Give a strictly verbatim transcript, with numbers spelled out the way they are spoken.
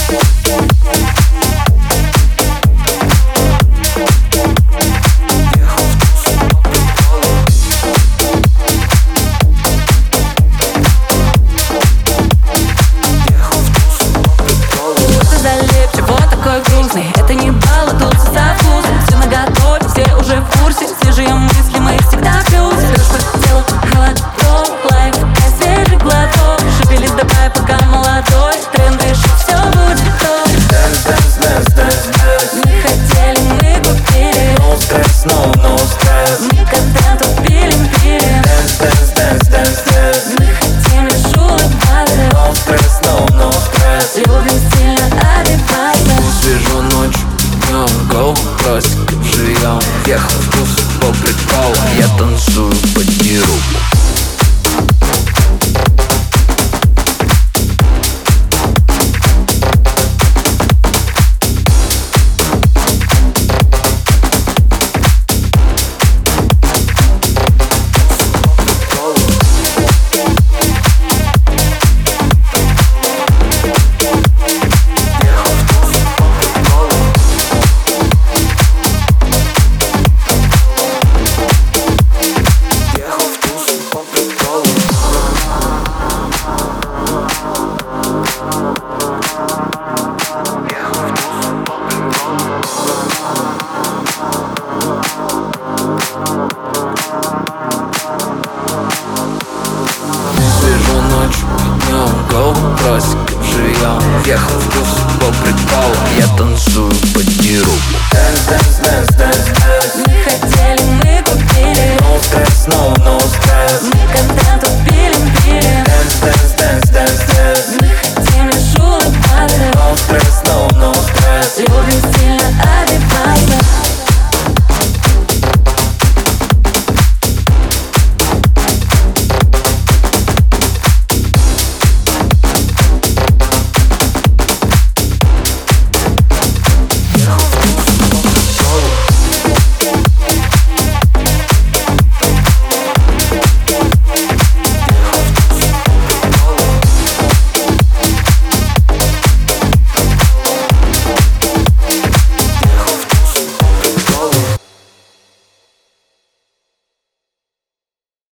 Это не бал, а тусу со вкусом. Все наготове, все уже в курсе. Свежие мысли, мы всегда в плюсе. Дрожь по телу, холодок, лайф, а свежий глоток. Шевелись давай, пока молодой. Тренды, все будет то. Dance, dance, dance, dance, dance. Мы хотели, мы купили. No stress, no, no stress. Мы контент пилим, пилим. Dance, dance, dance, dance, dance. Мы хотим лишь улыбаться. No stress, no, no stress. Любим стильно одеваться. Свежо ночью, днем, go, классика живьем. Ехал в туз по приколу, я танцую под неру. Свежо ночью, днем, go, классика живьем. Ехал в туз по приколу, я танцую под неру. Dance, dance, dance, dance, dance. Мы хотели, мы купили. No stress, no, no stress. Мы контент пилим, пилим. Dance, dance,